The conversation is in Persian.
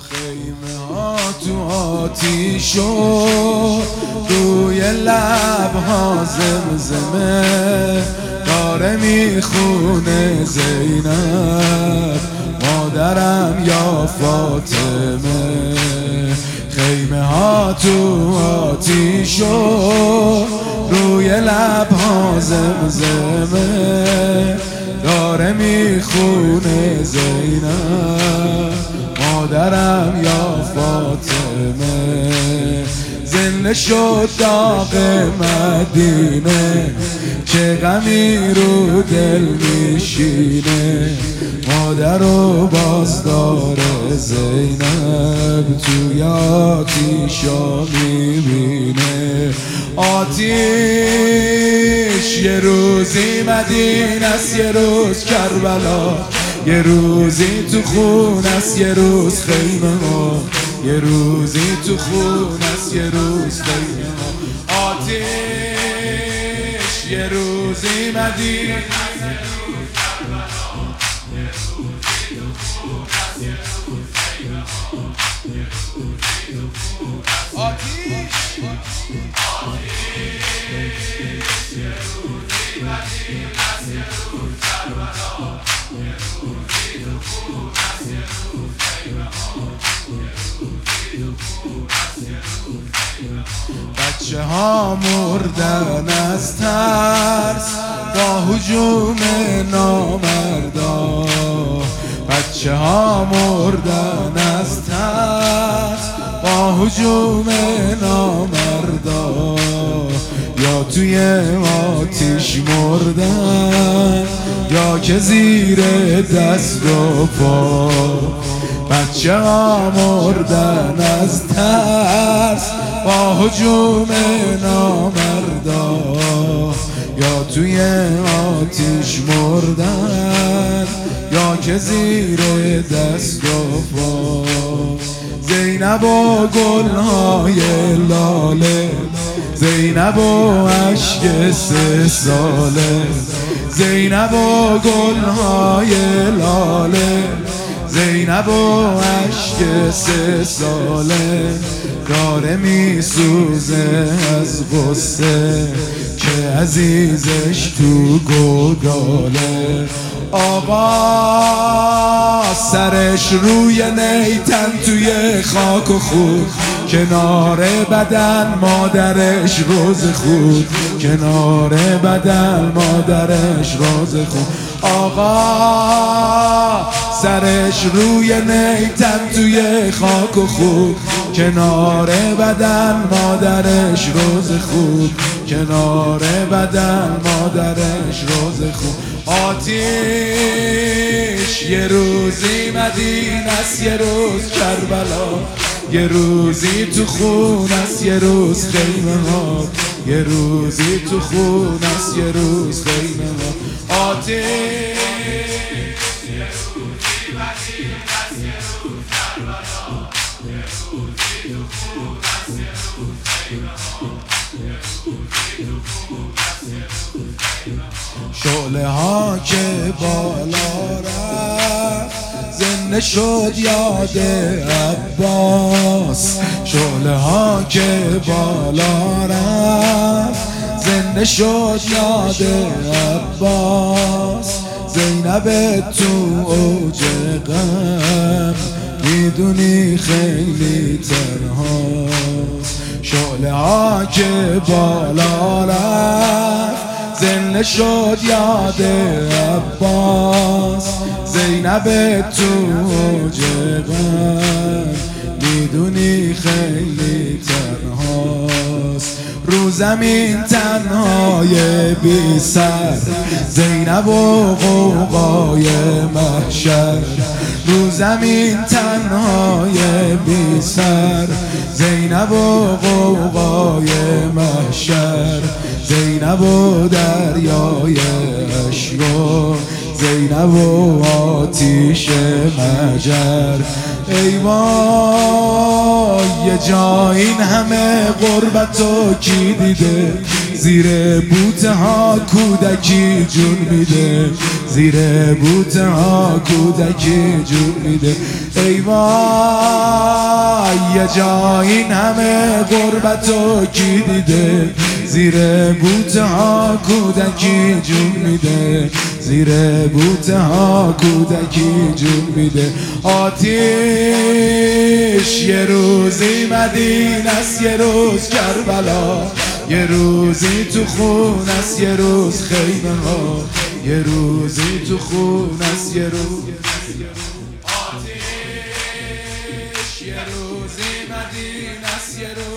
خیمه ها تو آتیش و روی لبها زمزمه داره میخونه زینب مادرم یا فاطمه. خیمه ها تو آتیش و روی لبها زمزمه داره میخونه زینب مادرم یا فاطمه. زنده شد داغ مدینه چه غمی رو دل میشینه مادر و بازدار زینب توی آتیشا میبینه. آتیش یه روزی مدینه است یه روز کربلا یه روزی تو خون است یه روز خیمه ما یه روزی تو خون است یه روز خیمه ما. آتیش یه روزی مدینه بچه ها مردن از ترس با هجوم نامردا. بچه ها مردن از ترس با هجوم نامردا. یا توی آتیش مردن یا که زیر دست و پا. بچه ها مردن از ترس با هجوم نامردا. یا توی آتیش مردن یا که زیر دست و پا. زینب و گلهای لاله زینب و عشق 3 ساله. زینب و گلهای لاله زینب و عشق 3 ساله داره میسوزه از غصه که عزیزش تو گوداله. آقا سرش روی نیتن توی خاک و خود کنار بدن مادرش روز خود کنار بدن مادرش روز خود. آقا سرش روی نیتن توی خاک و خود کنار بدن مادرش روز خود کنار بدن مادرش روز خود. آتیش یه روزی مدینه است یه روز کربلا یه روزی تو خون است یه روز خیمه ها یه روزی تو خون است یه روز خیمه ها. آتیش یه روزی مدینه است یه روز کربلا یه روزی تو خون است یه روز خیمه ها یه روزی تو خون است یه روز خیمه ها. شعله ها که بالا رفت زنده شد یاد عباس. شعله ها که بالا رفت زنده شد یاد عباس. زینب تو اوج غم میدونی خیلی تنهاست. شعله ها که بالا رفت زنده شد یاد عباس. زینب تو اوج غم میدونی خیلی تنهاست. رو زمین تنهای بی سر زینب و غوغای محشر. رو زمین تنهای بی سر زینب و غوغای محشر. زینب و دریای اشک و زینب و آتیش مجر. ای وای یه جا این همه غربت و کی دیده زیر بوته ها کودکی جون میده، زیر بوته ها کودکی جون میده. ای وای یه جا این همه غربتو کی دیده، زیر بوته ها کودکی جون میده، زیر بوته ها کودکی جون میده. آتیش یه روزی مدینه است، یه روز کربلا، یه روزی تو خون است، یه روز خیمه ها، یه روزی تو خون است، یه روز آتیش، یه روزی مدینه است، یه روز